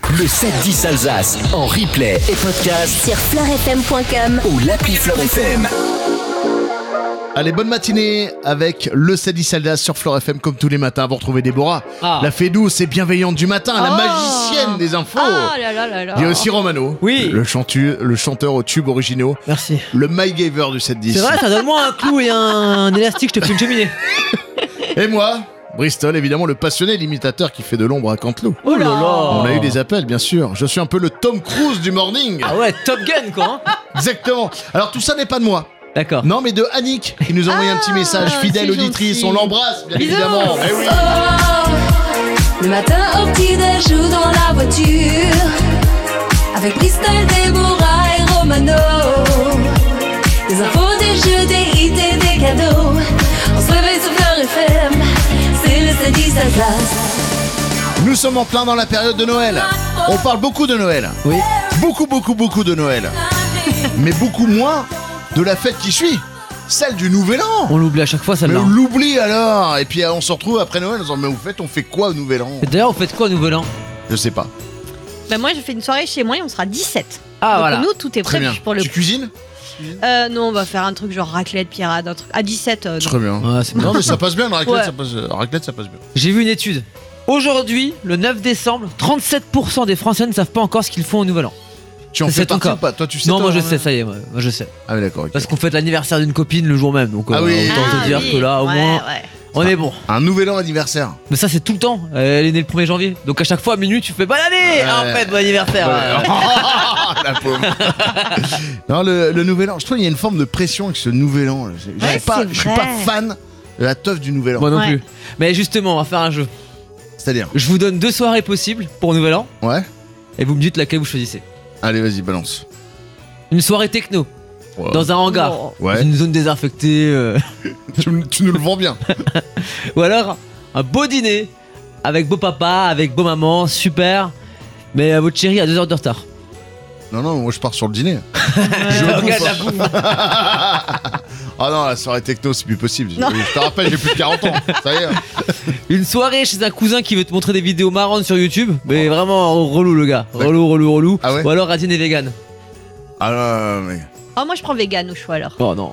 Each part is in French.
Le 7-10 Alsace en replay et podcast sur fleurfm.com ou l'appli Fleur FM. Allez, bonne matinée avec le 7-10 Alsace sur Fleur FM comme tous les matins. Vous retrouvez Déborah, la fée douce et bienveillante du matin, la magicienne des infos. Il y a aussi Romano, le chanteur aux tubes originaux. Merci. Le MyGaver du 7-10. C'est vrai, ça donne-moi un clou et un élastique, je te fais une cheminée. Et moi, Bristol, évidemment, le passionné l'imitateur qui fait de l'ombre à Canteloup. Oh là là. On a eu des appels, bien sûr. Je suis un peu le Tom Cruise du morning. Ah ouais, Top Gun quoi. Exactement. Alors tout ça n'est pas de moi. D'accord. Non, mais de Annick, qui nous a envoyé un petit message. Fidèle auditrice, on l'embrasse, bien évidemment. Eh oui. Le matin au petit-déj ou dans la voiture, avec Bristol, Déborah et Romano. Des infos, des jeux, des hits et des cadeaux. On se réveille sur Fleur FM, c'est le 7-10 Alsace. Nous sommes en plein dans la période de Noël. On parle beaucoup de Noël. Oui. Beaucoup de Noël. Mais beaucoup moins de la fête qui suit. Celle du Nouvel An. On l'oublie à chaque fois Mais celle-là. on l'oublie alors. Et puis on se retrouve après Noël en disant mais on fait quoi au Nouvel An? Et d'ailleurs, vous faites quoi au Nouvel An? Je sais pas. Bah moi, je fais une soirée chez moi et on sera 17. Ah donc voilà. nous, tout est Très prévu bien. pour le Tu cuisines? Non, on va faire un truc genre raclette, pirate, un truc. À 17. non. Très bien. Ouais, c'est Non mais ça passe bien, la raclette, Ouais. raclette ça passe bien. J'ai vu une étude. Aujourd'hui, le 9 décembre, 37% des Français ne savent pas encore ce qu'ils font au Nouvel An. Tu en C'est fais ton partie cas. ou pas? Toi tu sais Non, toi, moi je sais, ça y est, moi je sais. Ah oui d'accord. Ok. Parce qu'on fête l'anniversaire d'une copine le jour même, donc Ah oui. autant te dire oui. que là, au Ouais, moins, ouais. on est bon. Un Nouvel An anniversaire. Mais ça, c'est tout le temps. Elle est née le 1er janvier. Donc à chaque fois, à minuit, tu fais bonne année. Ah, en fait, bon anniversaire. La pauvre. Non, le Nouvel An, je trouve qu'il y a une forme de pression avec ce Nouvel An. Ouais, c'est Je suis vrai. pas fan de la teuf du Nouvel An. Moi non Ouais. plus. Mais justement, on va faire un jeu. C'est-à-dire? Je vous donne 2 soirées possibles pour Nouvel An Ouais. et vous me dites laquelle vous choisissez. Allez, vas-y, balance. Une soirée techno Ouais. dans un hangar, Oh. Ouais. dans une zone désinfectée, Tu nous le vends bien. ou alors un beau dîner avec beau papa, avec beau maman, super. Mais votre chérie a 2 heures de retard. Non, moi je pars sur le dîner. Regarde la bouffe. Ah non, la soirée techno, c'est plus possible. Je te rappelle, j'ai plus de 40 ans. Ça y est. Une soirée chez un cousin qui veut te montrer des vidéos marrantes sur YouTube, mais vraiment relou le gars, relou. Ah ouais. Ou alors un dîner vegan. Ah non, mais. Oh, moi, je prends vegan au choix alors. Oh non.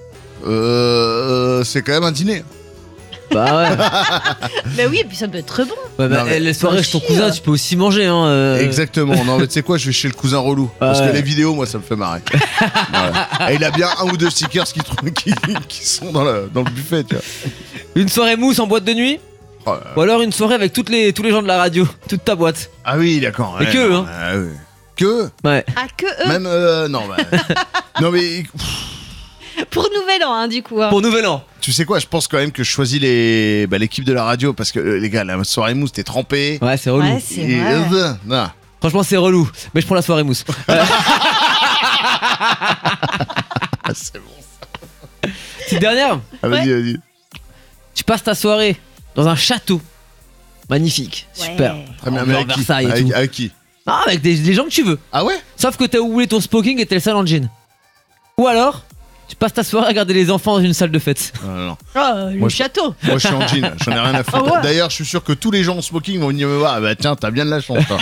C'est quand même un dîner. Bah ouais. Bah oui, et puis ça peut être très bon. Ouais, bah, Non, mais les soirées chez ton chier, cousin, tu peux aussi manger hein. Exactement. Non, mais tu sais quoi, je vais chez le cousin relou. Parce ouais. que les vidéos, moi, ça me fait marrer. Voilà. Et il a bien un ou deux stickers qui sont dans le buffet, tu vois. Une soirée mousse en boîte de nuit. Oh là là. Ou alors une soirée avec tous les gens de la radio, toute ta boîte. Ah oui, d'accord. Et ouais, que eux, non, hein. ah oui. Que Ouais. Ah, que eux. même non, bah, non mais Pour Nouvel An, hein, du coup. Hein. Pour Nouvel An. tu sais quoi, je pense quand même que je choisis l'équipe de la radio parce que les gars, la soirée mousse, t'es trempé. Ouais, c'est relou. Ouais, c'est Et- vrai. non. Franchement, c'est relou. Mais je prends la soirée mousse. Ah, c'est bon. Petite dernière. Ah, vas-y. Tu passes ta soirée dans un château. Magnifique. Ouais. Super. Très bien, En mais avec qui Versailles et tout. avec qui Ah, avec des gens que tu veux. Ah ouais. Sauf que t'as oublié ton smoking et t'es le seul en jean. Ou alors, tu passes ta soirée à regarder les enfants dans une salle de fête. Non. Oh, le Moi, je- château. Moi, je suis en jean, j'en ai rien à foutre. Ah ouais. D'ailleurs, je suis sûr que tous les gens en smoking vont venir me voir. Ah bah tiens, t'as bien de la chance. Toi.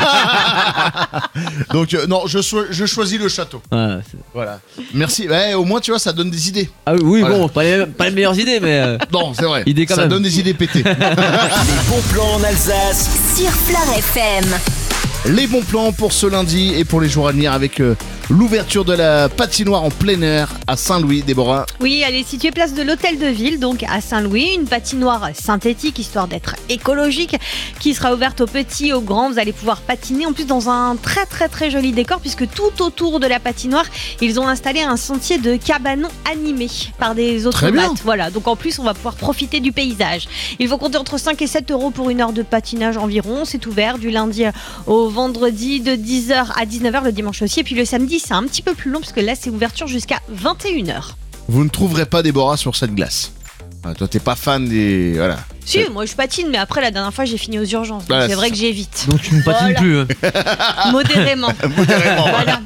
Donc non, je choisis le château. Ouais, Voilà. Merci. Ouais, au moins, tu vois, ça donne des idées. ah oui, Voilà. bon, pas les meilleures idées, mais. Non, c'est vrai. Idée quand Ça même. donne des idées pétées. Les bons plans en Alsace. sur Fleur FM. Les bons plans pour ce lundi et pour les jours à venir avec l'ouverture de la patinoire en plein air à Saint-Louis, Déborah. Oui, elle est située place de l'Hôtel de Ville, donc à Saint-Louis. Une patinoire synthétique, histoire d'être écologique, qui sera ouverte aux petits, aux grands. Vous allez pouvoir patiner, en plus dans un très très très joli décor, puisque tout autour de la patinoire, ils ont installé un sentier de cabanons animés par des Très bien. automates. Voilà, donc en plus, on va pouvoir profiter du paysage. Il faut compter entre 5 et 7 euros pour une heure de patinage environ. C'est ouvert du lundi au vendredi de 10h à 19h, le dimanche aussi. Et puis le samedi, c'est un petit peu plus long, parce que là, c'est ouverture jusqu'à 21h. Vous ne trouverez pas Déborah sur cette glace. Ah, toi, t'es pas fan des. Voilà. Si, moi je patine, mais après la dernière fois j'ai fini aux urgences. Donc c'est vrai que j'évite. Donc tu ne patines plus. Modérément. Voilà.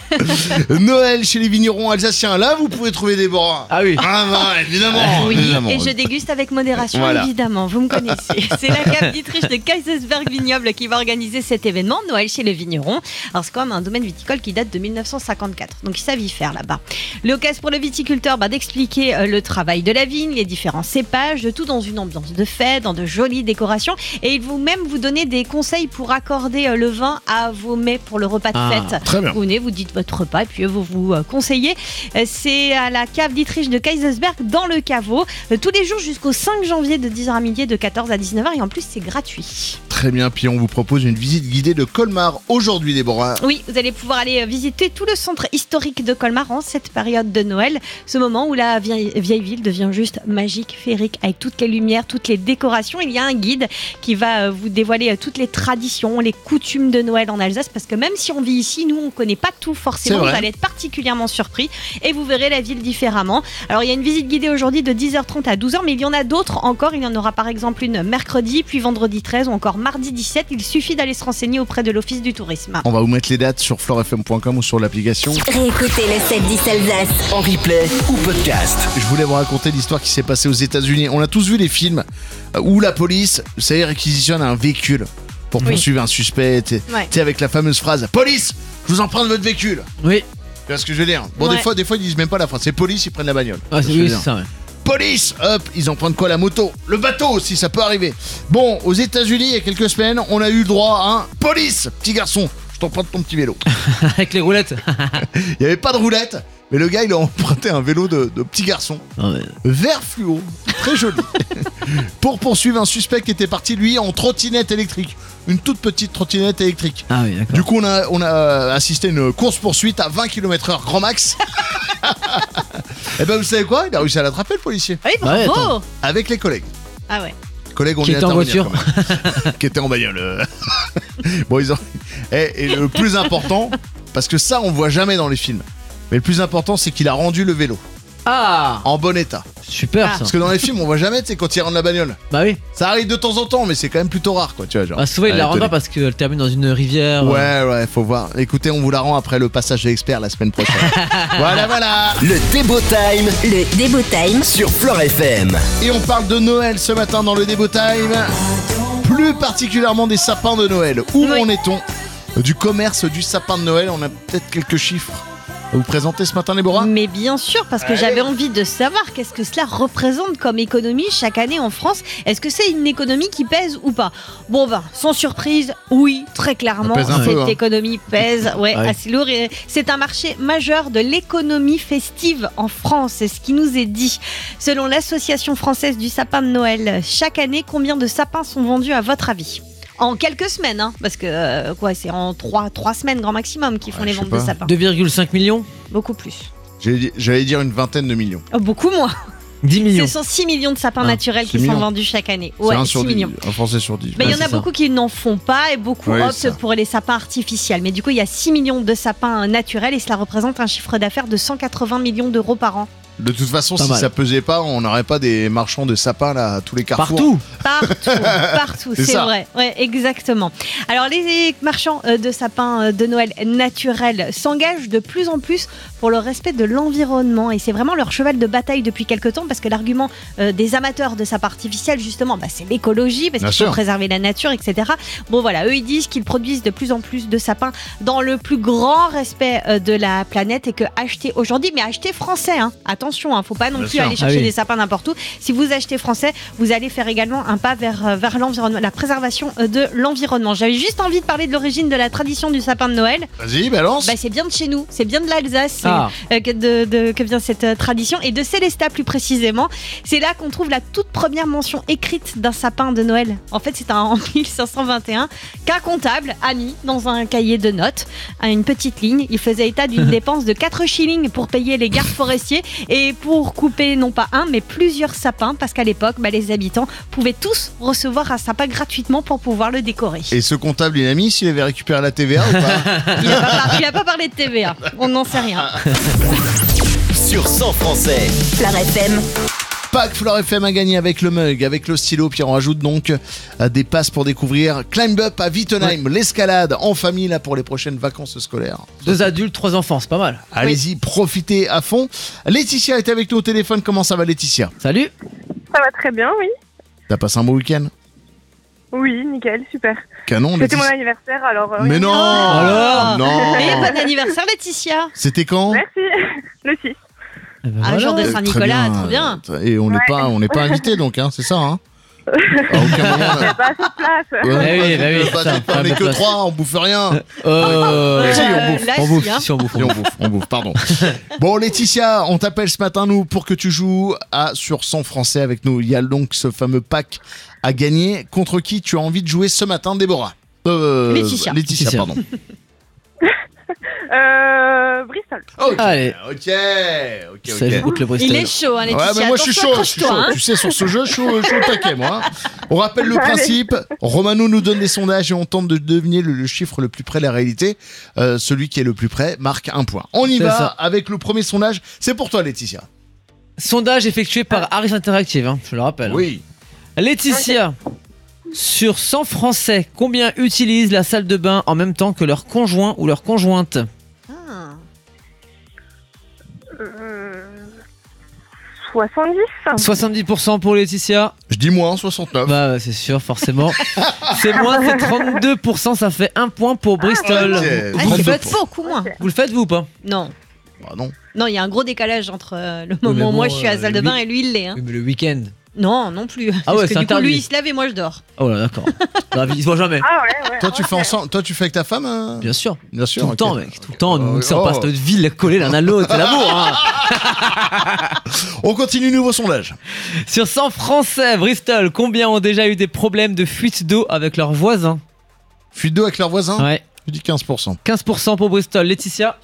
Noël chez les vignerons alsaciens. Là, vous pouvez trouver Déborah. Ah oui. Ah bah, évidemment. Oui, évidemment. et je déguste avec modération, Voilà. évidemment. Vous me connaissez. C'est la cave d'Ittrich de Kaisersberg Vignoble qui va organiser cet événement, Noël chez les vignerons. Alors c'est quand même un domaine viticole qui date de 1954. Donc ils savent y faire là-bas. L'occasion pour le viticulteur d'expliquer le travail de la vigne, les différents cépages, le tout dans une ambiance de fête, dans de jolies décorations. Et ils vont même vous donner des conseils pour accorder le vin à vos mets pour le repas de fête. Très bien. Vous venez, vous dites votre repas et puis vous vous conseillez. C'est à la cave d'Ittrich de Kaisersberg dans le caveau. Tous les jours jusqu'au 5 janvier de 10h à midi, de 14 à 19h. Et en plus, c'est gratuit. Très bien, puis on vous propose une visite guidée de Colmar aujourd'hui, Déborah. Oui, vous allez pouvoir aller visiter tout le centre historique de Colmar en cette période de Noël. Ce moment où la vieille ville devient juste magique, féerique, avec toutes les lumières, toutes les décorations. Il y a un guide qui va vous dévoiler toutes les traditions, les coutumes de Noël en Alsace. Parce que même si on vit ici, nous, on ne connaît pas tout forcément. Vous allez être particulièrement surpris et vous verrez la ville différemment. Alors, il y a une visite guidée aujourd'hui de 10h30 à 12h, mais il y en a d'autres encore. Il y en aura par exemple une mercredi, puis vendredi 13 ou encore mardi 17. Il suffit d'aller se renseigner auprès de l'Office du tourisme. On va vous mettre les dates sur florefm.com ou sur l'application. Réécoutez le 7-10 Alsace en replay ou podcast. Je voulais vous raconter l'histoire qui s'est passée aux États-Unis. On a tous vu les films où la police, vous savez, réquisitionne un véhicule pour poursuivre un suspect. Tu sais, avec la fameuse phrase « Police, je vous emprunte votre véhicule !» Oui. Tu vois ce que je veux dire? Bon, des fois, ils disent même pas la phrase. C'est police, ils prennent la bagnole. Ah, c'est ça, ouais. Police, hop, ils empruntent quoi? La moto, le bateau aussi, ça peut arriver. Bon, aux États-Unis, il y a quelques semaines, on a eu le droit à un police, petit garçon, je t'emprunte ton petit vélo. Avec les roulettes. Il n'y avait pas de roulette, mais le gars, il a emprunté un vélo de petit garçon, vert fluo, très joli, pour poursuivre un suspect qui était parti, lui, en trottinette électrique. Une toute petite trottinette électrique. Ah oui, d'accord. Du coup, on a assisté à une course-poursuite à 20 km/h grand max. Et ben, vous savez quoi? Il a réussi à l'attraper, le policier. Oui, bravo. Avec les collègues. Ah ouais. Collègues, on qui vient était en voiture. Qui était en bagnole. Bon, ils ont... et le plus important, parce que ça, on voit jamais dans les films. Mais le plus important, c'est qu'il a rendu le vélo. Ah, en bon état. Super ça. Parce que dans les films, on voit jamais, tu sais, quand il rentre la bagnole. Bah oui. Ça arrive de temps en temps, mais c'est quand même plutôt rare, quoi, tu vois. Genre. Bah souvent, il la rend pas parce qu'elle termine dans une rivière. Ouais, faut voir. Écoutez, on vous la rend après le passage de l'expert la semaine prochaine. Voilà. Le Débo Time. Le Débo Time Sur Flore FM. Et on parle de Noël ce matin dans le Débo Time. Plus particulièrement des sapins de Noël. Où en est-on du commerce du sapin de Noël? On a peut-être quelques chiffres à vous présenter ce matin, Déborah? Mais bien sûr, parce que j'avais envie de savoir qu'est-ce que cela représente comme économie chaque année en France. Est-ce que c'est une économie qui pèse ou pas? Bon sans surprise, oui, très clairement, cette économie pèse, assez lourd. Et c'est un marché majeur de l'économie festive en France, c'est ce qui nous est dit. Selon l'Association française du sapin de Noël, chaque année, combien de sapins sont vendus à votre avis? En quelques semaines, parce que c'est en 3 semaines grand maximum qu'ils font les ventes de sapins. 2,5 millions? Beaucoup plus. J'allais dire une vingtaine de millions. Oh, beaucoup moins. 10 millions. Ce sont 6 millions de sapins naturels qui sont vendus chaque année. Ouais, 6 millions. Un Français sur 10. Mais il y en a beaucoup qui n'en font pas et beaucoup optent pour les sapins artificiels. Mais du coup, il y a 6 millions de sapins naturels et cela représente un chiffre d'affaires de 180 millions d'euros par an. De toute façon, si ça pesait pas, on n'aurait pas des marchands de sapins là à tous les carrefours. Partout, c'est vrai. Ouais, exactement. Alors les marchands de sapins de Noël naturels s'engagent de plus en plus pour le respect de l'environnement et c'est vraiment leur cheval de bataille depuis quelques temps parce que l'argument des amateurs de sapins artificiels justement, c'est l'écologie parce qu'il faut préserver la nature, etc. Bon voilà, eux ils disent qu'ils produisent de plus en plus de sapins dans le plus grand respect de la planète et que acheter aujourd'hui, mais acheter français, attention, faut pas non plus aller chercher des sapins n'importe où. Si vous achetez français, vous allez faire également un pas vers l'environnement, la préservation de l'environnement. J'avais juste envie de parler de l'origine de la tradition du sapin de Noël. Vas-y, balance. C'est bien de chez nous, c'est bien de l'Alsace que vient cette tradition et de Célestat plus précisément. C'est là qu'on trouve la toute première mention écrite d'un sapin de Noël. En fait, c'est en 1521 qu'un comptable a mis dans un cahier de notes une petite ligne. Il faisait état d'une dépense de 4 shillings pour payer les gardes forestiers et pour couper non pas un mais plusieurs sapins parce qu'à l'époque les habitants pouvaient tous recevoir un sapin gratuitement pour pouvoir le décorer. Et ce comptable il a mis s'il avait récupéré la TVA ou pas? Il a pas parlé de TVA, on n'en sait rien. Sur 100 Français. Flore FM. Pack Fleur FM a gagné avec le mug, avec le stylo, puis on rajoute donc des passes pour découvrir Climb Up à Wittenheim, l'escalade en famille là pour les prochaines vacances scolaires. 2 adultes, 3 enfants, c'est pas mal. Allez-y, profitez à fond. Laetitia est avec nous au téléphone, comment ça va Laetitia? Salut. Ça va très bien, oui. T'as passé un beau week-end? Oui, nickel, super. Canon, C'était Laetitia. mon anniversaire, alors... Mais non, Alors non. Et bon anniversaire Laetitia. C'était quand? Merci. Le 6. Un jour de Très Saint-Nicolas, trop bien. Et on n'est pas invité donc, hein, c'est ça, hein? À aucun moment. Il n'y a pas assez de place. Ouais, bah oui, pas ça, assez de place, on est pas que de place. 3, on bouffe rien. Si, là, on bouffe, si, hein. si, on bouffe. Et on bouffe, pardon. Bon, Laetitia, on t'appelle ce matin, nous, pour que tu joues à Sur 100 Français avec nous. Il y a donc ce fameux pack à gagner. Contre qui tu as envie de jouer ce matin, Déborah? Laetitia. Laetitia, pardon. Bristol. Ok, Allez. ok. Ça écoute le Bristol. Il est chaud, hein, Laetitia. Ouais, mais moi je suis chaud, Accroche-toi, hein. Tu sais, sur ce jeu, je suis au taquet, moi. On rappelle le principe. Romano nous donne des sondages et on tente de deviner le chiffre le plus près de la réalité. Celui qui est le plus près marque un point. On y C'est va ça. avec le premier sondage. C'est pour toi, Laetitia. Sondage effectué par Harris Interactive, hein, je le rappelle. Oui. Laetitia, sur 100 Français, combien utilisent la salle de bain en même temps que leur conjoint ou leur conjointe? Ah. 70. 70% pour Laetitia. Je dis moins, 69. Bah ouais, c'est sûr, forcément. C'est moins, c'est 32%, ça fait 1 point pour Bristol. ok. Ah, Vous, c'est le pas faites, beaucoup moins. vous le faites vous ou pas? Non. Bah non. Non, il y a un gros décalage entre le mais moment où bon, moi je suis à la salle de bain lui- et lui il l'est. Hein. Oui, mais le week-end. Non, non plus. Ah ouais, Parce c'est que du coup, interdit. lui il se lève et moi je dors. Oh là, d'accord. Dans la vie, ils se voient jamais. Ah ouais. Toi, tu fais ensemble. Toi, tu fais avec ta femme Bien sûr. Bien sûr. Tout le ok. temps, mec. Tout le temps. Nous, Oh. tu sais, on passe notre vie collés l'un à l'autre. C'est l'amour, hein. On continue, nouveau sondage. Sur 100 Français, Bristol, combien ont déjà eu des problèmes de fuite d'eau avec leurs voisins? Fuite d'eau avec leurs voisins? Ouais. Je dis 15%. 15% pour Bristol. Laetitia?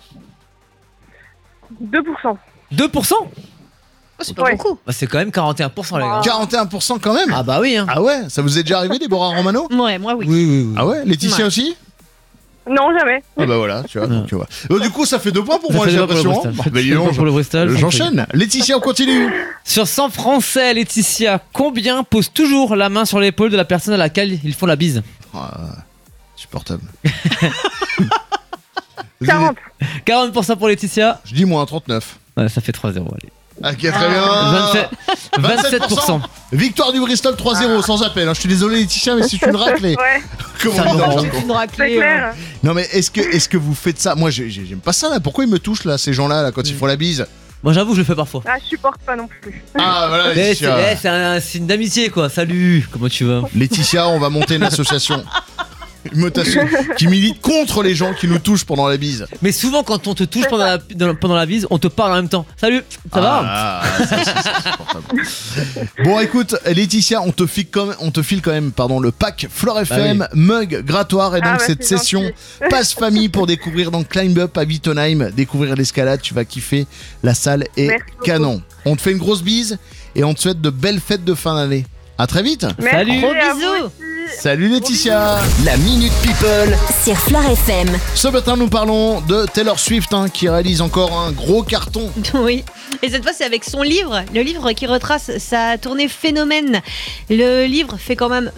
2%. 2%? Oh, c'est pas Ouais. beaucoup. Bah, c'est quand même 41%, les gars. 41% quand même. Ah bah oui, hein. Ah ouais, ça vous est déjà arrivé, Déborah Romano? Ouais, moi oui. Oui. Ah ouais, Laetitia Ouais. aussi? Non, jamais. Ah bah voilà, tu vois. Ouais. Donc, tu vois. Du coup, ça fait 2 points pour Ça moi, fait j'ai deux pour le l'impression. Bristol. Bah, dis donc, Pour le Bristol, j'enchaîne. Laetitia, on continue. Sur 100 Français, Laetitia, combien posent toujours la main sur l'épaule de la personne à laquelle ils font la bise? Supportable. 40. 40% pour Laetitia. Je dis moins 39. Ouais, ça fait 3-0, allez. Ok, très bien. 27%. Victoire du Bristol 3-0, sans appel. hein. Je suis désolé, Laetitia, mais c'est une raclée. Ouais, Comment Ça on dit me dans le rend- jargon. Une c'est raclée. clair. Non, mais est-ce que vous faites ça? Moi, j'aime pas ça là. Pourquoi ils me touchent là, ces gens-là, là, quand ils font la bise? Moi, j'avoue, je le fais parfois. Ah, je supporte pas non plus. Ah, voilà, Eh, Laetitia. c'est un signe d'amitié, quoi. Salut, comment tu vas? Laetitia, on va monter une association. Une mutation qui milite contre les gens qui nous touchent pendant la bise. Mais souvent, quand on te touche pendant la bise, on te parle en même temps. Salut, ça va? Ah, ça, c'est supportable. Bon, écoute, Laetitia, on te file quand même le pack Fleur FM, mug grattoire et donc Ah bah, cette c'est session gentil. passe famille pour découvrir donc Climb Up à Wittenheim, découvrir l'escalade, tu vas kiffer, la salle est Merci beaucoup. canon. On te fait une grosse bise et on te souhaite de belles fêtes de fin d'année. À très vite. Merci Salut. Gros à vous bisous. aussi. Salut Laetitia. La Minute People. Sur Fleur FM. Ce matin, nous parlons de Taylor Swift qui réalise encore un gros carton. Oui. Et cette fois, c'est avec son livre, le livre qui retrace sa tournée Phénomène. Le livre fait quand même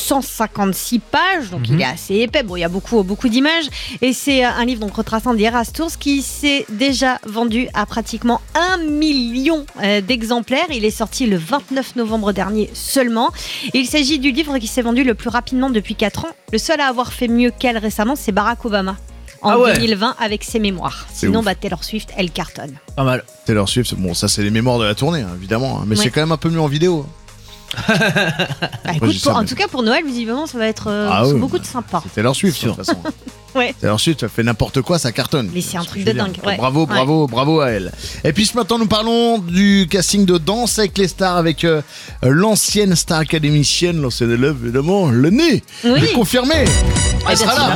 256 pages, donc il est assez épais. Bon, il y a beaucoup d'images. Et c'est un livre donc retraçant The Eras Tour qui s'est déjà vendu à pratiquement 1 million d'exemplaires. Il est sorti le 29 novembre dernier seulement. Il s'agit du livre qui s'est vendu le plus rapidement depuis 4 ans. Le seul à avoir fait mieux qu'elle récemment, c'est Barack Obama. En Ah ouais. 2020 avec ses mémoires. C'est Sinon, ouf. Taylor Swift, elle cartonne. Pas mal. Taylor Swift, bon, ça c'est les mémoires de la tournée, évidemment, mais Ouais. c'est quand même un peu mieux en vidéo. Bah, je écoute, dis ça, en mais- tout cas pour Noël, visiblement, ça va être Ah oui, beaucoup bah, de sympa. C'est Taylor Swift, de Sûr. toute façon. Ouais. Taylor Swift, elle fait n'importe quoi, ça cartonne. Mais c'est un truc ce que de je veux dingue, dire. ouais. Bravo à elle. Et puis ce matin, nous parlons du casting de Danse avec les stars, avec l'ancienne star académicienne, l'ancienne élève, évidemment, le nez. Oui. Elle est confirmée. Elle sera là.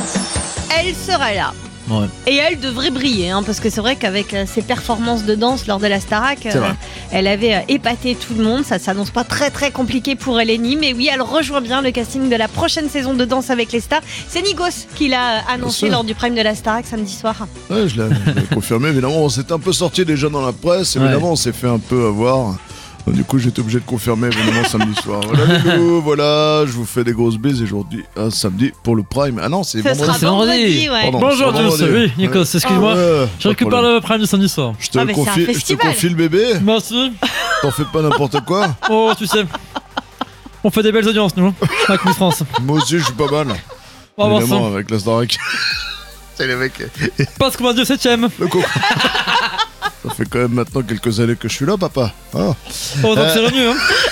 Elle sera là. Ouais. Et elle devrait briller, hein, parce que c'est vrai qu'avec ses performances de danse lors de la Starac, vrai. elle avait épaté tout le monde. Ça s'annonce pas très compliqué pour Eleni, mais oui, elle rejoint bien le casting de la prochaine saison de Danse avec les stars. C'est Nikos qui l'a annoncé sûr. lors du prime de la Starac samedi soir. Ouais, je l'ai confirmé, évidemment. On s'est un peu sorti déjà dans la presse, évidemment, on s'est fait un peu avoir. Du coup, j'étais obligé de confirmer évidemment samedi soir. Voilà, Lilou, voilà, je vous fais des grosses bises aujourd'hui, un samedi pour le Prime. Ah non, c'est Ça vendredi. sera vendredi, ouais. Pardon, Bonjour, c'est vendredi. oui, Nikos, excuse-moi. Ouais, Je récupère le Prime du samedi soir. Je te Ah, mais c'est un confie, festival. le bébé. Merci. T'en fais pas n'importe quoi. Oh, tu sais. On fait des belles audiences, nous, avec Miss France. Moi aussi, je suis pas mal. On va voir Évidemment, ça. avec la Starac. C'est les mecs. Passe comme un dieu 7ème. Le coco. Ça fait quand même maintenant quelques années que je suis là, papa. Ah. Oh, donc c'est revenu, hein.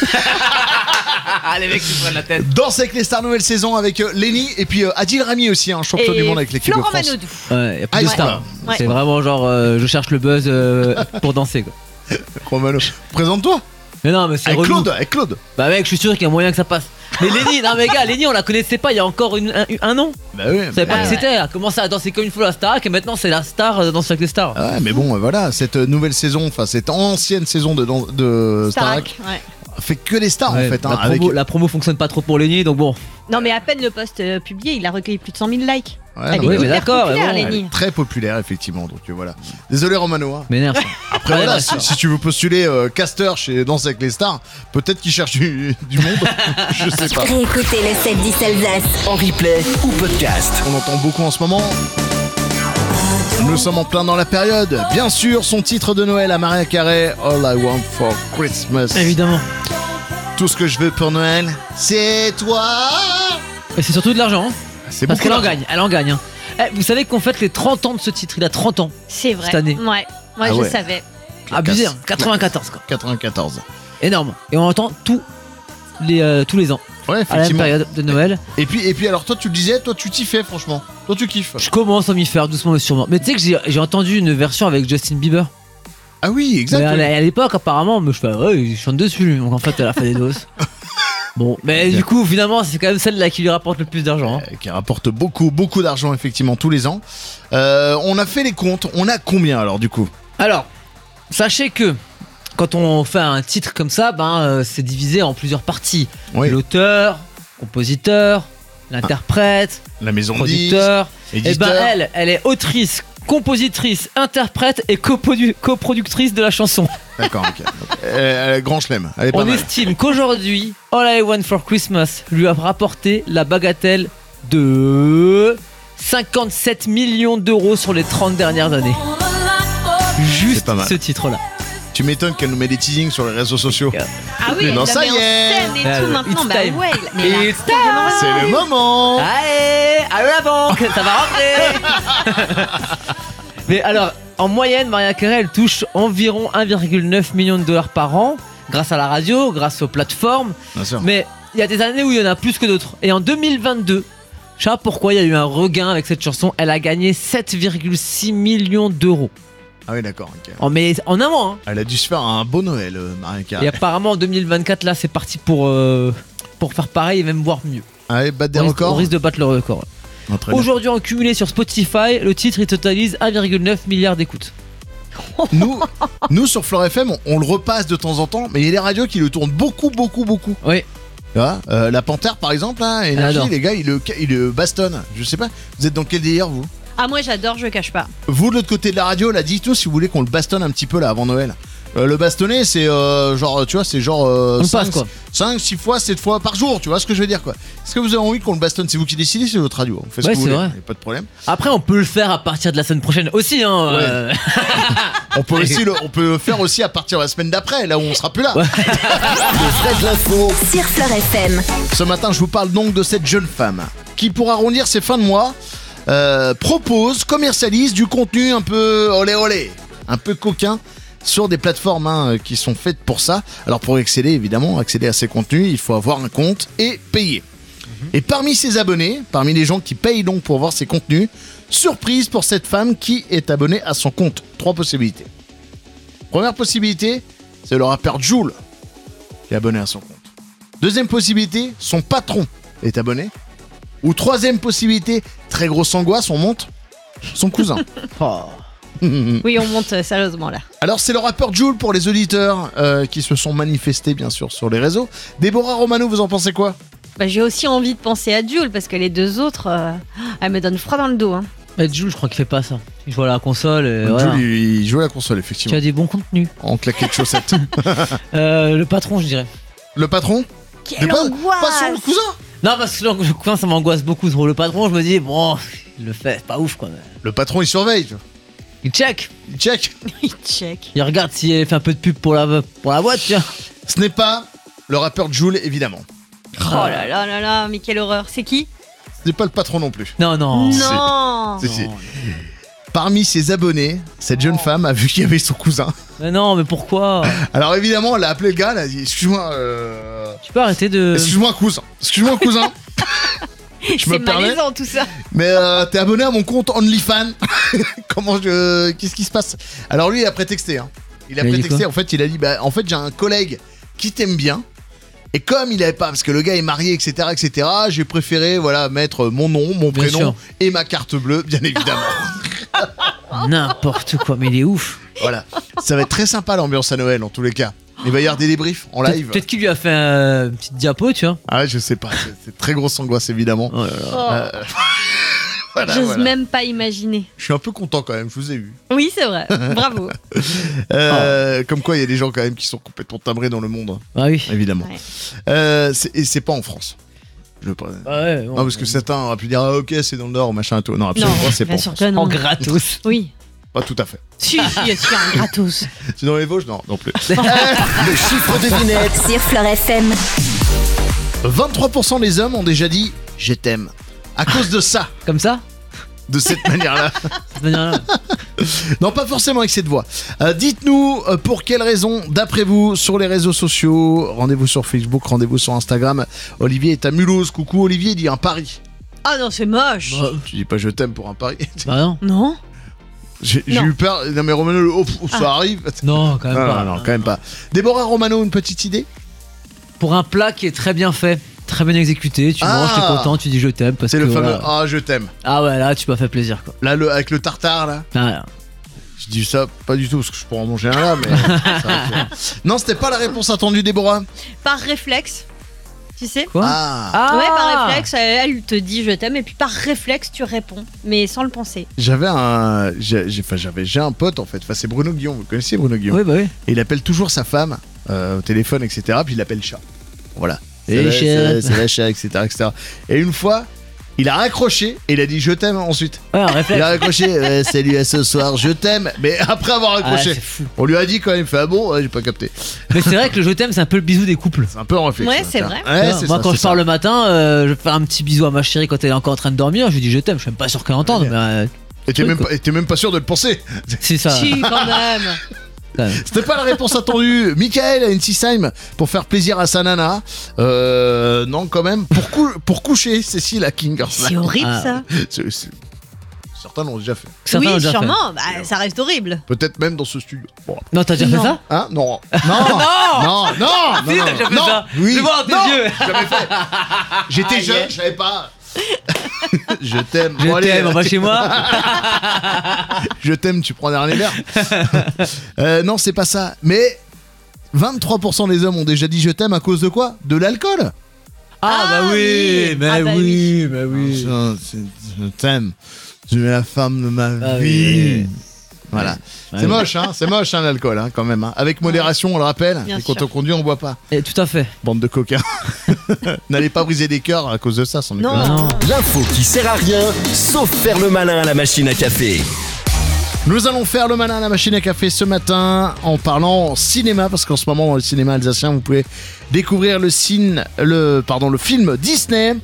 Ah, les mecs qui prennent la tête. Danse avec les stars, nouvelle saison avec Lenny et puis Adil Rami aussi, champion du monde avec l'équipe de Florent France. Manodou. Ouais, y a plus Ah, de ouais. stars. Ouais. C'est vraiment genre, je cherche le buzz pour danser, quoi. Romano, présente-toi. Mais non, mais c'est Avec relou. Claude. Bah mec, je suis sûr qu'il y a moyen que ça passe. Mais Lenny, non mais gars, Lenny on la connaissait pas il y a encore un an. Bah oui. Je savais pas qui c'était, elle a commencé à danser comme une foule à la Starac et maintenant c'est la star dans Chaque des Stars. Ouais, mais bon, voilà, cette nouvelle saison, enfin cette ancienne saison de Starac Ouais. fait que les stars Ouais, en fait. la, hein, promo, avec... la promo fonctionne pas trop pour Lenny donc bon. Non, mais à peine le post publié, il a recueilli plus de 100 000 likes. Ouais, Elle non, est oui, mais hyper d'accord, populaire, mais bon, Lenny. très populaire effectivement, donc voilà. Désolé Romano. Hein. M'énerve. Après Ouais, voilà, d'accord. si tu veux postuler caster chez Danse avec les stars, peut-être qu'ils cherchent du monde, je sais pas. Réécoutez le 7-10 Alsace. En replay ou podcast. On entend beaucoup en ce moment. Nous sommes en plein dans la période. Bien sûr, son titre de Noël à Mariah Carey, All I Want for Christmas. Évidemment. Tout ce que je veux pour Noël, c'est toi. Et c'est surtout de l'argent. Hein. C'est Parce beaucoup qu'elle en d'argent. gagne, elle en gagne. Hein. Eh, vous savez qu'on fête les 30 ans de ce titre, il a 30 ans. C'est vrai. Cette année. Ouais. Moi, Ah je ouais. savais. Abusé, hein. 94 quoi. 94. Énorme. Et on entend tous les ans Ouais, à la même effectivement. période de Noël. Et puis alors toi tu le disais, toi tu t'y fais franchement. Toi tu kiffes. Je commence à m'y faire doucement mais sûrement. Mais tu sais que j'ai entendu une version avec Justin Bieber. Ah oui, Mais exact. à l'époque, apparemment, mais je fais, ouais, il chante dessus. Donc en fait, elle a fait des doses. Bon, mais du coup, finalement, c'est quand même celle-là qui lui rapporte le plus d'argent. Hein. Qui rapporte beaucoup d'argent effectivement tous les ans. On a fait les comptes, on a combien alors du coup? Alors, sachez que quand on fait un titre comme ça, c'est divisé en plusieurs parties. Oui. L'auteur, compositeur, l'interprète, La maison de disques, producteur. Et éditeur. elle est autrice, compositrice, interprète et coproductrice de la chanson. D'accord, ok. Grand chelem, elle est pas On mal. estime qu'aujourd'hui, All I Want for Christmas lui a rapporté la bagatelle de 57 millions d'euros sur les 30 dernières années. Juste C'est pas mal. ce titre-là. Tu m'étonnes qu'elle nous met des teasings sur les réseaux sociaux. Ah oui, Non, elle ça la y met en est. scène et tout maintenant. It's Bah time. ouais. Mais là, It's C'est le moment. Allez, à la banque, ça va rentrer. Mais alors, en moyenne, Mariah Carey, elle touche environ 1,9 million de dollars par an, grâce à la radio, grâce aux plateformes. Bien sûr. Mais il y a des années où il y en a plus que d'autres. Et en 2022, je sais pas pourquoi il y a eu un regain avec cette chanson. Elle a gagné 7,6 millions d'euros. Ah oui, d'accord, ok. En un mois. Hein. Elle a dû se faire un beau Noël, Mariah Et Carey. apparemment, en 2024, là, c'est parti pour faire pareil et même voir mieux. Allez, battre des On records. risque de battre le record. Ah, très bien. Aujourd'hui, en cumulé sur Spotify, le titre il totalise 1,9 milliard d'écoutes. Nous sur Flore FM, on le repasse de temps en temps, mais il y a des radios qui le tournent beaucoup. Oui. Tu vois, la Panthère par exemple, hein, Énergie, J'adore. les gars, ils le bastonnent. Je sais pas, vous êtes dans quel délire vous? Ah, moi j'adore, je cache pas. Vous de l'autre côté de la radio, là, dites-nous si vous voulez qu'on le bastonne un petit peu là avant Noël. Le bastonner, c'est genre, tu vois, c'est genre On passe, quoi. 5, 6 fois, 7 fois par jour, tu vois ce que je veux dire quoi. Est-ce que vous avez envie qu'on le bastonne? C'est vous qui décidez, c'est votre radio. On fait ce Ouais, que vous c'est voulez, vrai. y a pas de problème. Après, on peut le faire à partir de la semaine prochaine aussi. Hein, On peut aussi on peut le faire aussi à partir de la semaine d'après, là où on sera plus là. Le vrai de l'info. Sur Flore FM. Ce matin, je vous parle donc de cette jeune femme qui, pour arrondir ses fins de mois, commercialise du contenu un peu olé, un peu coquin sur des plateformes qui sont faites pour ça. Alors pour accéder à ces contenus, il faut avoir un compte et payer. Et parmi ses abonnés, parmi les gens qui payent donc pour voir ces contenus, surprise pour cette femme qui est abonnée à son compte. 3 possibilités. Première possibilité, c'est le rappeur Jul qui est abonné à son compte. Deuxième possibilité, son patron est abonné. Ou troisième possibilité, très grosse angoisse, on monte son cousin. Oui, on monte sérieusement là. Alors c'est le rappeur Jul pour les auditeurs qui se sont manifestés bien sûr sur les réseaux. Déborah Romano, vous en pensez quoi? Bah, j'ai aussi envie de penser à Jules parce que les deux autres, elles me donnent froid dans le dos. Hein. Jules, je crois qu'il fait pas ça. Il joue à la console. Et Jules, voilà. il joue à la console, Tu effectivement. as des bons contenus. En claquette de chaussettes. Le patron, je dirais. Le patron Quelle Pas angoisse. son cousin. Non, parce que le cousin, ça m'angoisse beaucoup trop. Le patron, je me dis, bon, il le fait, c'est pas ouf quoi. Le patron, il surveille. Il check. Il check. Il check. Il regarde si elle fait un peu de pub pour la boîte, tiens. Ce n'est pas le rappeur Jul, évidemment. Oh là là là là, mais quelle horreur. C'est qui? Ce n'est pas le patron non plus. Non, non. Non. Si. Parmi ses abonnés, cette jeune femme a vu qu'il y avait son cousin. Mais non, mais pourquoi? Alors évidemment, elle a appelé le gars, elle a dit excuse-moi, Tu peux arrêter de. excuse-moi cousin, je me C'est permets, malaisant tout ça. mais t'es abonné à mon compte OnlyFans. Qu'est-ce qui se passe? Alors lui, il a prétexté. Hein. Il a Il a dit prétexté. quoi En fait, il a dit en fait, j'ai un collègue qui t'aime bien. Et comme il avait pas, parce que le gars est marié, etc., j'ai préféré mettre mon nom, mon Bien prénom sûr. et ma carte bleue, bien évidemment. N'importe quoi, mais il est ouf. Voilà, ça va être très sympa l'ambiance à Noël en tous les cas. Il va y avoir des débriefs en live. Peut-être qu'il lui a fait une petite diapo, tu vois. Ah ouais, je sais pas, c'est très grosse angoisse évidemment. Oh là là. Oh, Voilà, j'ose voilà. même pas imaginer. Je suis un peu content quand même, je vous ai vu. Oui, c'est vrai. Bravo. Comme quoi, il y a des gens quand même qui sont complètement timbrés dans le monde, hein, Ah oui. évidemment. Ouais. Et c'est pas en France. Je veux pas. Ah ouais, bon. Non, parce que certains auraient pu dire ah, ok, c'est dans le Nord, machin et tout. Non, absolument Non, pas, c'est pas bien en sûr France. que non. En gratos. Oui. Pas tout à fait. Si, un gratos. C'est dans les Vosges? Non, non plus. Le chiffre devinette Sur Fleur FM. 23% des hommes ont déjà dit je t'aime. À cause de ça, Comme ça? de cette manière-là. De cette manière-là. Non, pas forcément avec cette voix. Dites-nous pour quelle raison, d'après vous, sur les réseaux sociaux. Rendez-vous sur Facebook, rendez-vous sur Instagram. Olivier est à Mulhouse. Coucou, Olivier, il dit un pari. Ah non, c'est moche. Bah, Tu dis pas je t'aime pour un pari. bah non. Non. J'ai Non. eu peur. Non, mais Romano, ça arrive. Non, quand même Non, pas. non, quand même pas. Déborah Romano, une petite idée? Pour un plat qui est très bien fait, très bien exécuté, tu manges, t'es content, tu dis je t'aime parce C'est que le fameux voilà. ah, je t'aime. Ah ouais, là tu m'as fait plaisir quoi. Là, avec le tartare, là. Ah, Je dis ça pas du tout parce que je pourrais en manger un là, mais. c'est vrai que- Non, c'était pas la réponse attendue, Déborah. Par réflexe. Tu sais? quoi? Ah. Ouais, par réflexe, elle te dit je t'aime et puis par réflexe tu réponds, mais sans le penser. J'ai un pote en fait. Enfin, c'est Bruno Guillon. Vous connaissez Bruno Guillon? Oui, bah oui. Et il appelle toujours sa femme au téléphone, etc. Puis il l'appelle chat. Voilà. Et chat. C'est la chat, etc., etc. Et une fois, il a raccroché et il a dit je t'aime ensuite. Ouais, un Il réflexe. a raccroché, salut à ce soir, je t'aime. Mais après avoir Ah, raccroché, c'est fou. on lui a dit quand même, il fait ah bon, ouais, j'ai pas capté. Mais c'est vrai que le je t'aime, c'est un peu le bisou des couples. C'est un peu en réflexe. Ouais, ça, c'est tiens. vrai. Ouais, Moi, c'est quand ça, je pars le matin, je vais faire un petit bisou à ma chérie quand elle est encore en train de dormir. Je lui dis je t'aime. Je suis même pas sûr qu'elle entende, Ouais. mais Et t'es même pas sûr de le penser. c'est ça. Si, quand même. Quand même. C'était pas la réponse attendue. Michael a une Time pour faire plaisir à sa nana. Non, quand même. Pour coucher, Cécile à King. C'est horrible Ah. ça. Certains l'ont déjà fait. Certains l'ont Oui, déjà fait. sûrement. Bah, ça reste horrible. Peut-être même dans ce studio. Bon. Non, t'as déjà fait Non. ça? Hein? Non. Non. non. Non. Si, t'as déjà fait non. ça. Oui. Je vois dans tes non. yeux. Jamais fait. J'étais Aïe. jeune, je savais pas. Je t'aime. Je Bon, allez. t'aime, on va chez moi. Je t'aime, tu prends dernier verre. Non, c'est pas ça. Mais 23% des hommes ont déjà dit je t'aime à cause de quoi? De l'alcool. Ah bah oui, oui. mais Ah bah oui, mais oui. Je t'aime. Tu es la femme de ma Ah vie. oui. Voilà. Ouais. C'est moche, hein. C'est moche, hein, l'alcool, hein, quand même. Hein. Avec modération, on le rappelle. Bien Et quand sûr. on conduit, on boit pas. Et tout à fait. Bande de coquins. N'allez pas briser des cœurs à cause de ça, sans déconner. Non. Non. L'info qui sert à rien, sauf faire le malin à la machine à café. Nous allons faire le malin à la machine à café ce matin en parlant cinéma, parce qu'en ce moment, dans le cinéma alsacien, vous pouvez découvrir le film Disney.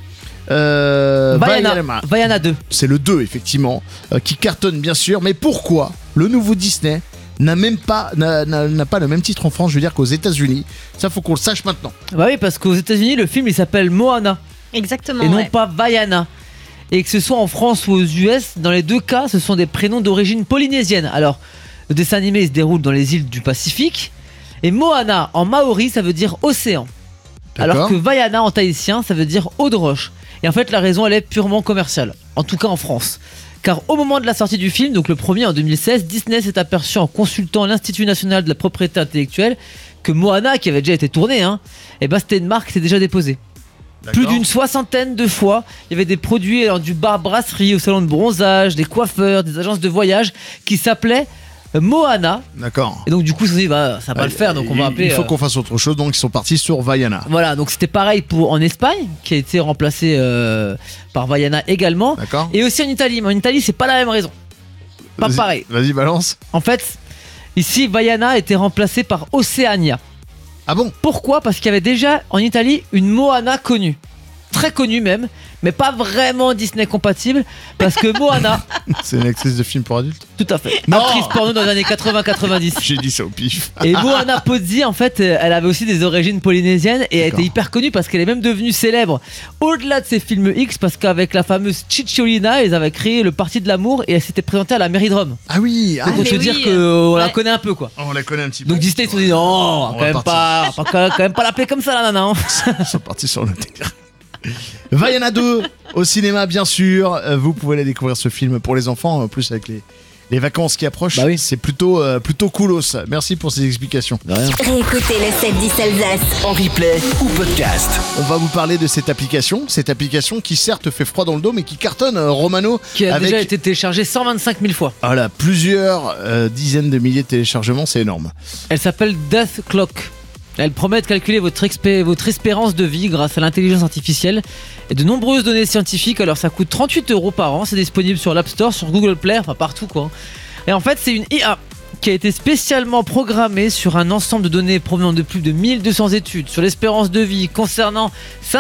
Vaiana 2. C'est le 2, effectivement, qui cartonne bien sûr. Mais pourquoi le nouveau Disney n'a pas le même titre en France, je veux dire, qu'aux États-Unis? Ça, faut qu'on le sache maintenant. Bah oui, parce qu'aux États-Unis, le film il s'appelle Moana Exactement. et non ouais. pas Vaiana. Et que ce soit en France ou aux US, dans les deux cas, ce sont des prénoms d'origine polynésienne. Alors, le dessin animé il se déroule dans les îles du Pacifique. Et Moana en maori, ça veut dire océan. D'accord. Alors que Vaiana en tahitien, ça veut dire eau de roche. Et en fait, la raison, elle est purement commerciale. En tout cas en France. Car au moment de la sortie du film, donc le premier en 2016, Disney s'est aperçu en consultant l'Institut National de la Propriété Intellectuelle que Moana, qui avait déjà été tourné, et ben c'était une marque qui était déjà déposée. Plus d'une 60aine de fois. Il y avait des produits du bar brasserie, au salon de bronzage, des coiffeurs, des agences de voyage qui s'appelaient Moana. D'accord. Et donc du coup, ils se sont dit, ça va pas le faire, donc on va appeler. Il faut qu'on fasse autre chose, donc ils sont partis sur Vaiana. Voilà, donc c'était pareil en Espagne, qui a été remplacé par Vaiana également. D'accord. Et aussi en Italie, mais en Italie, c'est pas la même raison. Pas pareil. Vas-y, balance. En fait, ici, Vaiana a été remplacé par Oceania. Ah bon? Pourquoi? Parce qu'il y avait déjà en Italie une Moana connue. Très connue même, mais pas vraiment Disney compatible, parce que Moana... C'est une actrice de film pour adultes? Tout à fait. Non. Actrice porno dans les années 80-90. J'ai dit ça au pif. Et Moana Pozzi, en fait, elle avait aussi des origines polynésiennes et elle était hyper connue parce qu'elle est même devenue célèbre au-delà de ses films X, parce qu'avec la fameuse Cicciolina, ils avaient créé le Parti de l'amour et elle s'était présentée à la mairie de Rome. Ah oui. Donc on peut dire qu'on la connaît un peu, quoi. On la connaît un petit peu. Donc Disney, ils se sont dit non, quand même pas l'appeler comme ça, la nana. Ils sont partis sur le délire. Vaiana 2 au cinéma, bien sûr. Vous pouvez aller découvrir ce film pour les enfants, en plus avec les vacances qui approchent. Bah oui. C'est plutôt coolos. Merci pour ces explications. De rien. Réécoutez le 7-10 Alsace. En replay ou podcast. On va vous parler de cette application qui certes fait froid dans le dos mais qui cartonne, Romano. Qui a avec déjà été téléchargée 125 000 fois. voilà, plusieurs dizaines de milliers de téléchargements, c'est énorme. Elle s'appelle Death Clock. Elle promet de calculer votre espérance de vie grâce à l'intelligence artificielle et de nombreuses données scientifiques. Alors ça coûte 38 € par an, c'est disponible sur l'App Store, sur Google Play, enfin partout quoi. Et en fait c'est une IA qui a été spécialement programmée sur un ensemble de données provenant de plus de 1200 études sur l'espérance de vie concernant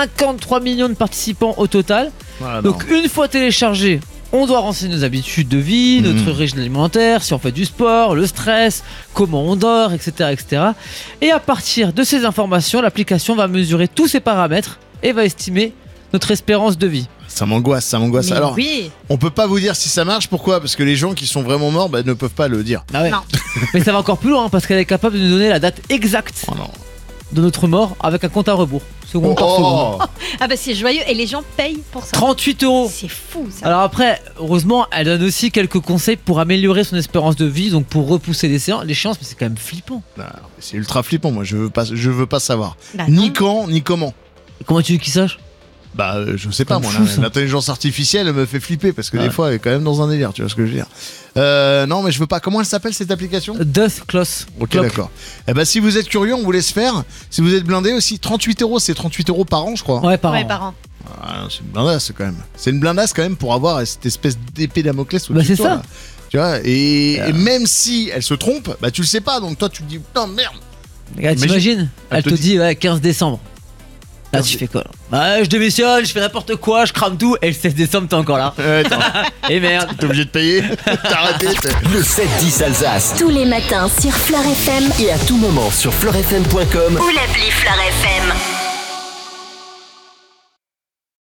53 millions de participants au total. Voilà, Donc une fois téléchargé, on doit renseigner nos habitudes de vie, notre régime alimentaire, si on fait du sport, le stress, comment on dort, etc., etc. Et à partir de ces informations, l'application va mesurer tous ces paramètres et va estimer notre espérance de vie. Ça m'angoisse. Mais Alors, oui. on peut pas vous dire si ça marche. Pourquoi? Parce que les gens qui sont vraiment morts ne peuvent pas le dire. Ah ouais. Non. Mais ça va encore plus loin parce qu'elle est capable de nous donner la date exacte Oh non. de notre mort avec un compte à rebours. Seconde par seconde. Ah bah c'est joyeux et les gens payent pour ça. 38 €. C'est fou ça. Alors après, heureusement, elle donne aussi quelques conseils pour améliorer son espérance de vie, donc pour repousser l'échéance, mais c'est quand même flippant. Non, c'est ultra flippant. Moi, je veux pas savoir. Bah Ni non. quand, ni comment. Comment tu veux qu'ils sachent? Bah, je sais pas, Comme moi, fou, ça. l'intelligence artificielle me fait flipper parce que Ouais. des fois, elle est quand même dans un délire, tu vois ce que je veux dire. Non, mais je veux pas. Comment elle s'appelle cette application? Death Clock. Ok, d'accord. Eh ben, si vous êtes curieux, on vous laisse faire. Si vous êtes blindé aussi, 38 €, c'est 38 € par an, je crois. Ouais, par Ouais, an. par an. Ah, c'est une blindasse quand même. C'est une blindasse quand même pour avoir cette espèce d'épée Damoclès au-dessus Bah, de c'est toi, ça. là. Tu vois, et même si elle se trompe, bah tu le sais pas, donc toi tu te dis putain merde. Regarde, t'imagines? Elle te dit ouais, 15 décembre. Là, tu fais quoi? Bah, je démissionne, je fais n'importe quoi, je crame tout, et le 16 décembre, t'es encore là. Et merde. T'es obligé de payer. T'as arrêté. Le 7-10 Alsace. Tous les matins sur Fleur FM Et à tout moment sur fleurfm.com. ou l'appli Fleur FM.